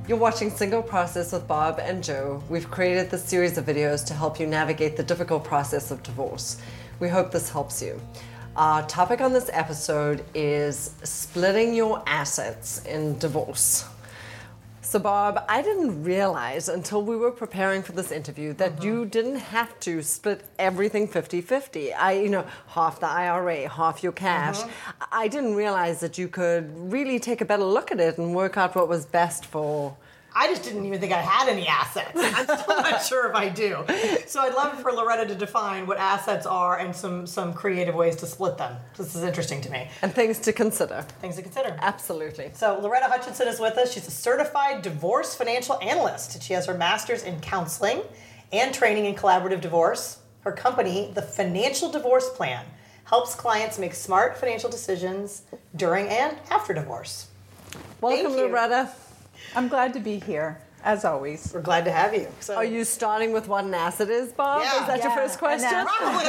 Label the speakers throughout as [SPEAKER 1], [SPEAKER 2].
[SPEAKER 1] You're watching Single Process with Bob and Joe. We've created this series of videos to help you navigate the difficult process of divorce. We hope this helps you. Our topic on this episode is splitting your assets in divorce. So Bob, I didn't realize until we were preparing for this interview that you didn't have to split everything 50-50. Half the IRA, half your cash. I didn't realize that you could really take a better look at it and work out what was best for...
[SPEAKER 2] I just didn't even think I had any assets. I'm still not sure if I do. So I'd love for Loretta to define what assets are and some creative ways to split them. This is interesting to me.
[SPEAKER 1] And things to consider.
[SPEAKER 2] Things to consider.
[SPEAKER 1] Absolutely.
[SPEAKER 2] So Loretta Hutchinson is with us. She's a certified divorce financial analyst. She has her master's in counseling and training in collaborative divorce. Her company, The Financial Divorce Plan, helps clients make smart financial decisions during and after divorce.
[SPEAKER 1] Welcome, Loretta.
[SPEAKER 3] I'm glad to be here, as always.
[SPEAKER 2] We're glad to have you. So,
[SPEAKER 1] are you starting with what an asset is, Bob?
[SPEAKER 2] Yeah.
[SPEAKER 1] Is that your first question?
[SPEAKER 2] Probably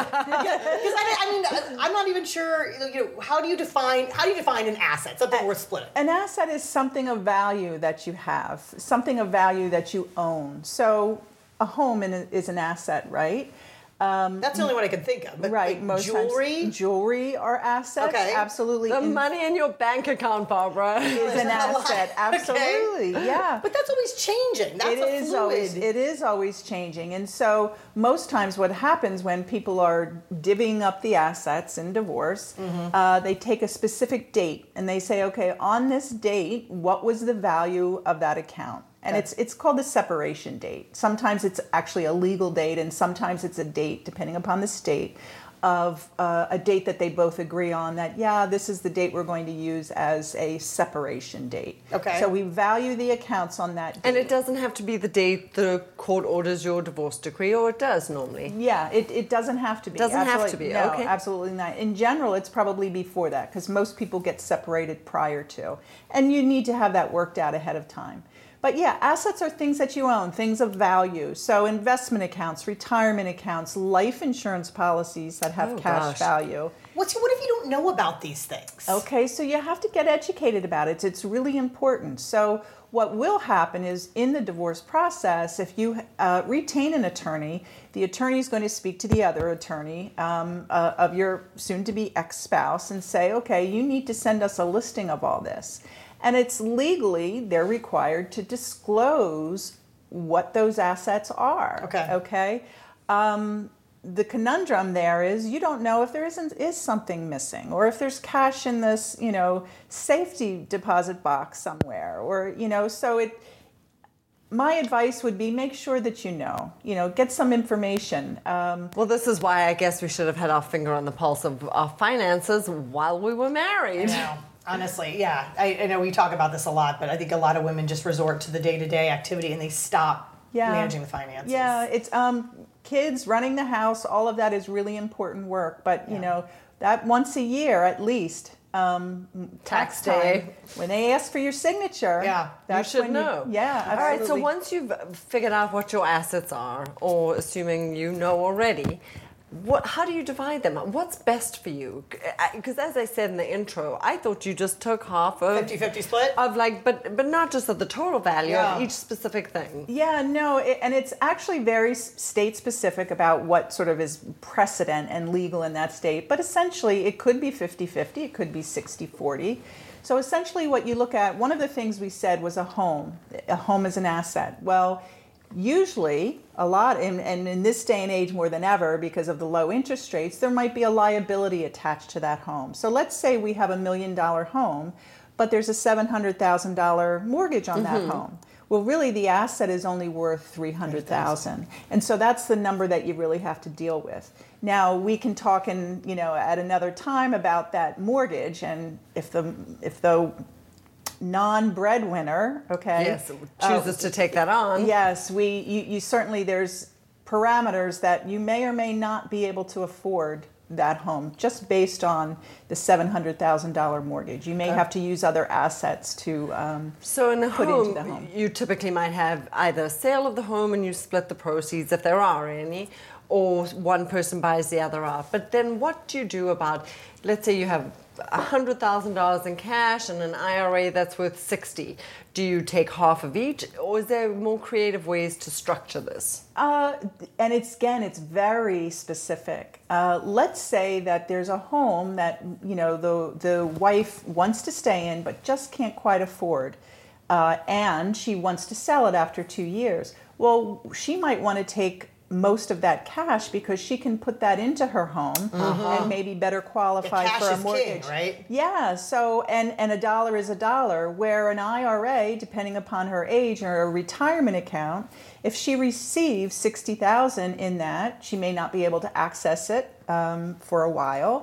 [SPEAKER 2] I should. Because I'm not even sure. How do you define an asset? Something worth splitting.
[SPEAKER 3] An asset is something of value that you have, something of value that you own. So a home is an asset, right?
[SPEAKER 2] That's the only one I can think of. But
[SPEAKER 3] right. Most
[SPEAKER 2] jewelry?
[SPEAKER 3] times jewelry are assets.
[SPEAKER 2] Okay.
[SPEAKER 3] Absolutely.
[SPEAKER 1] The money in your bank account, Barbara,
[SPEAKER 3] is an asset. Absolutely.
[SPEAKER 2] Okay.
[SPEAKER 3] Yeah.
[SPEAKER 2] But that's always changing.
[SPEAKER 3] It is always changing. And so most times what happens when people are divvying up the assets in divorce, they take a specific date and they say, okay, on this date, what was the value of that account? And it's called the separation date. Sometimes it's actually a legal date, and sometimes it's a date, depending upon the state, of a date that they both agree on that, this is the date we're going to use as a separation date.
[SPEAKER 2] Okay.
[SPEAKER 3] So we value the accounts on that date.
[SPEAKER 1] And it doesn't have to be the date the court orders your divorce decree, or it does normally?
[SPEAKER 3] Yeah, it doesn't have to be.
[SPEAKER 1] Doesn't have to be,
[SPEAKER 3] no,
[SPEAKER 1] okay.
[SPEAKER 3] Absolutely not. In general, it's probably before that, because most people get separated prior to. And you need to have that worked out ahead of time. But yeah, assets are things that you own, things of value. So investment accounts, retirement accounts, life insurance policies that have cash value.
[SPEAKER 2] What if you don't know about these things?
[SPEAKER 3] Okay, so you have to get educated about it. It's really important. So what will happen is in the divorce process, if you retain an attorney, the attorney is going to speak to the other attorney of your soon-to-be ex-spouse and say, okay, you need to send us a listing of all this. And it's legally, they're required to disclose what those assets are. Okay. The conundrum there is you don't know if there is something missing, or if there's cash in this, safety deposit box somewhere, or so my advice would be make sure that get some information.
[SPEAKER 1] Well, this is why I guess we should have had our finger on the pulse of our finances while we were married.
[SPEAKER 2] I know. Honestly, yeah. I know we talk about this a lot, but I think a lot of women just resort to the day-to-day activity and they stop managing the finances.
[SPEAKER 3] Yeah, it's kids, running the house, all of that is really important work. But, that once a year at least, tax day, when they ask for your signature, that's
[SPEAKER 1] you should
[SPEAKER 3] when
[SPEAKER 1] know.
[SPEAKER 3] Absolutely.
[SPEAKER 1] All right, so once you've figured out what your assets are, or assuming you know already, how do you divide them? What's best for you? Because as I said in the intro, I thought you just took half of
[SPEAKER 2] 50-50 split
[SPEAKER 1] of but not just of the total value of each specific thing.
[SPEAKER 3] Yeah, no, and it's actually very state specific about what sort of is precedent and legal in that state. But essentially, it could be 50-50, it could be 60-40. So essentially, what you look at, one of the things we said was a home. A home is an asset. Well, usually, a lot, and in this day and age more than ever, because of the low interest rates, there might be a liability attached to that home. So let's say we have $1 million home, but there's a $700,000 mortgage on that home. Well, really, the asset is only worth $300,000, and so that's the number that you really have to deal with. Now, we can talk at another time about that mortgage, and if the non-breadwinner,
[SPEAKER 1] chooses to take that on.
[SPEAKER 3] Yes, you certainly, there's parameters that you may or may not be able to afford that home just based on the $700,000 mortgage. You may have to use other assets to
[SPEAKER 1] so in the
[SPEAKER 3] put
[SPEAKER 1] home,
[SPEAKER 3] into the home.
[SPEAKER 1] You typically might have either a sale of the home and you split the proceeds if there are any, or one person buys the other out. But then what do you do about, let's say you have $100,000 in cash and an IRA that's worth 60. Do you take half of each, or is there more creative ways to structure this?
[SPEAKER 3] And it's very specific. Let's say that there's a home that the wife wants to stay in, but just can't quite afford, and she wants to sell it after 2 years. Well, she might want to take most of that cash because she can put that into her home and maybe better qualify
[SPEAKER 2] cash
[SPEAKER 3] for a
[SPEAKER 2] is
[SPEAKER 3] mortgage.
[SPEAKER 2] king, right?
[SPEAKER 3] Yeah. So and a dollar is a dollar. Where an IRA, depending upon her age, or a retirement account, if she receives $60,000 in that, she may not be able to access it for a while.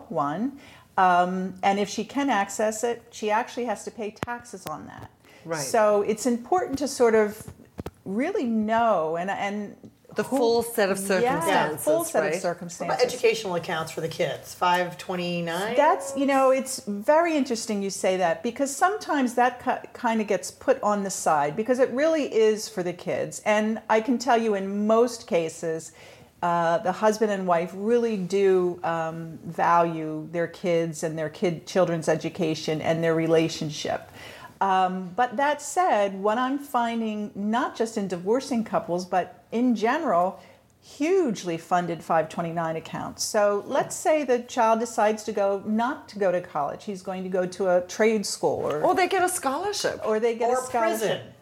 [SPEAKER 3] And if she can access it, she actually has to pay taxes on that.
[SPEAKER 1] Right.
[SPEAKER 3] So it's important to sort of really know and
[SPEAKER 1] The full set of circumstances.
[SPEAKER 3] Yeah, full set
[SPEAKER 1] right?
[SPEAKER 3] of circumstances.
[SPEAKER 2] What about educational accounts for the kids? 529?
[SPEAKER 3] That's, it's very interesting you say that, because sometimes that kind of gets put on the side because it really is for the kids. And I can tell you in most cases, the husband and wife really do value their kids and their children's education and their relationship. But that said, what I'm finding, not just in divorcing couples, but in general, hugely funded 529 accounts. So let's say the child decides not to go to college. He's going to go to a trade school,
[SPEAKER 1] Or they get a scholarship.
[SPEAKER 3] or they get
[SPEAKER 2] Or
[SPEAKER 3] a scholarship.
[SPEAKER 2] prison.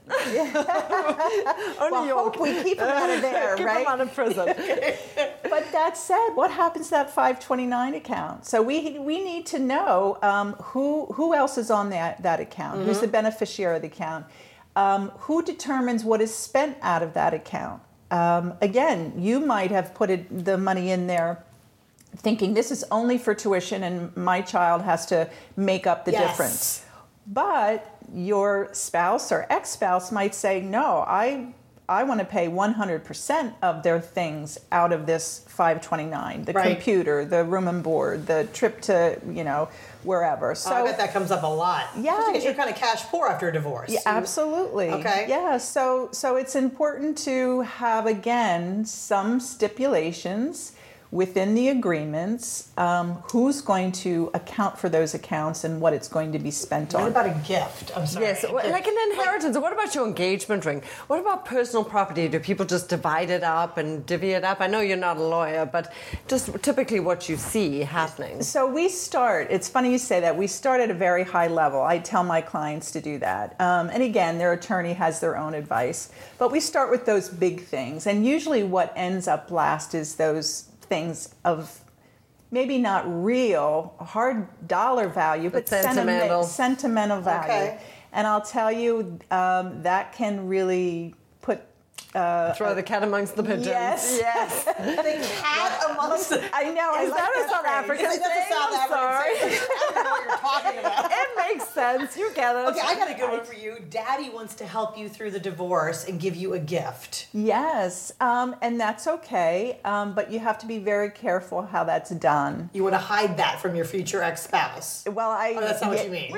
[SPEAKER 3] Well, hope we keep them out of there,
[SPEAKER 1] Keep
[SPEAKER 3] right?
[SPEAKER 1] them out of prison.
[SPEAKER 3] But that said, what happens to that 529 account? So we need to know who else is on that account, who's the beneficiary of the account, who determines what is spent out of that account. Again, you might have put the money in there thinking this is only for tuition and my child has to make up the difference. But your spouse or ex-spouse might say, no, I want to pay 100% of their things out of this 529, the computer, the room and board, the trip to, wherever. So
[SPEAKER 2] I bet that comes up a lot.
[SPEAKER 3] Yeah,
[SPEAKER 2] Because you're kind of cash poor after a divorce.
[SPEAKER 3] Yeah, absolutely.
[SPEAKER 2] Okay.
[SPEAKER 3] Yeah, so it's important to have, again, some stipulations within the agreements, who's going to account for those accounts and what it's going to be spent on.
[SPEAKER 2] What about a gift? I'm sorry.
[SPEAKER 1] Yes, like an inheritance. What about your engagement ring? What about personal property? Do people just divide it up and divvy it up? I know you're not a lawyer, but just typically what you see happening.
[SPEAKER 3] So it's funny you say that, we start at a very high level. I tell my clients to do that. And again, their attorney has their own advice. But we start with those big things. And usually what ends up last is those things of maybe not real hard dollar value, but sentimental value.
[SPEAKER 2] Okay.
[SPEAKER 3] And I'll tell you, that can really put
[SPEAKER 1] Throw the cat amongst the pigeons.
[SPEAKER 3] Yes.
[SPEAKER 2] The cat amongst the...
[SPEAKER 3] I know.
[SPEAKER 1] Is that a South African
[SPEAKER 2] That's
[SPEAKER 1] thing?
[SPEAKER 2] a South
[SPEAKER 1] I'm
[SPEAKER 2] African
[SPEAKER 1] sorry.
[SPEAKER 2] thing. I don't know what you're talking about.
[SPEAKER 1] It makes sense. You get it.
[SPEAKER 2] Okay, I got a good one for you. Daddy wants to help you through the divorce and give you a gift.
[SPEAKER 3] Yes, and that's okay, but you have to be very careful how that's done.
[SPEAKER 2] You want to hide that from your future ex-spouse.
[SPEAKER 3] Well,
[SPEAKER 2] That's not what you mean.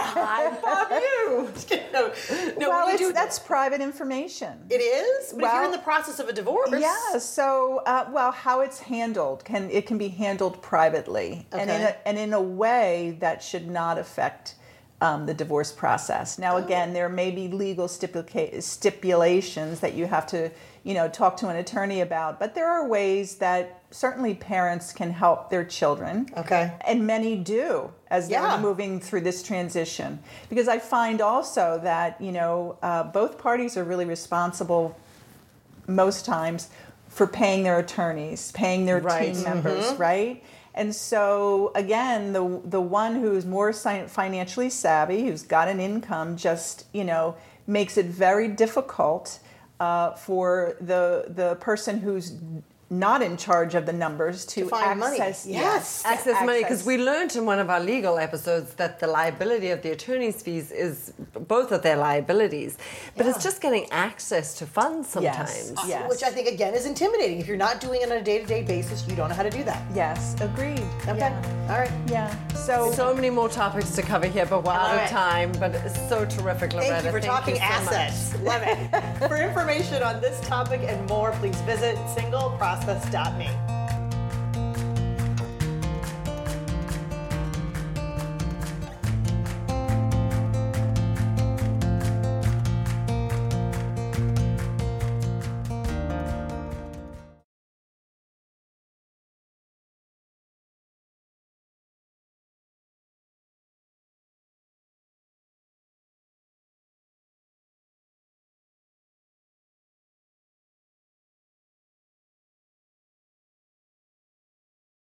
[SPEAKER 1] Bob, you.
[SPEAKER 2] No,
[SPEAKER 3] Well,
[SPEAKER 2] what do you do?
[SPEAKER 3] that's private information.
[SPEAKER 2] It is? But if you're in
[SPEAKER 3] Well,
[SPEAKER 2] the process of a divorce.
[SPEAKER 3] Yeah. So, how it's handled can be handled privately,
[SPEAKER 2] Okay.
[SPEAKER 3] and in a way that should not affect the divorce process. Now, again, there may be legal stipulations that you have to, talk to an attorney about, but there are ways that certainly parents can help their children.
[SPEAKER 2] Okay.
[SPEAKER 3] And many do as they're moving through this transition. Because I find also that, both parties are really responsible most times for paying their attorneys, paying their team members, right? And so, again, the one who's more financially savvy, who's got an income, just, makes it very difficult for the person who's not in charge of the numbers to
[SPEAKER 2] find
[SPEAKER 3] access
[SPEAKER 2] money. Yes.
[SPEAKER 1] Access money, because we learned in one of our legal episodes that the liability of the attorney's fees is both of their liabilities, but it's just getting access to funds sometimes.
[SPEAKER 3] Yes.
[SPEAKER 2] Which I think, again, is intimidating. If you're not doing it on a day-to-day basis, you don't know how to do that.
[SPEAKER 3] Yes, agreed.
[SPEAKER 2] Okay.
[SPEAKER 3] Yeah.
[SPEAKER 2] All right.
[SPEAKER 3] Yeah. So
[SPEAKER 1] many more topics to cover here, but we're out
[SPEAKER 2] love
[SPEAKER 1] of
[SPEAKER 2] it.
[SPEAKER 1] time. But it's so terrific, Loretta.
[SPEAKER 2] Thank you for talking
[SPEAKER 1] so much.
[SPEAKER 2] assets. Love it. For information on this topic and more, please visit singleprocess.me.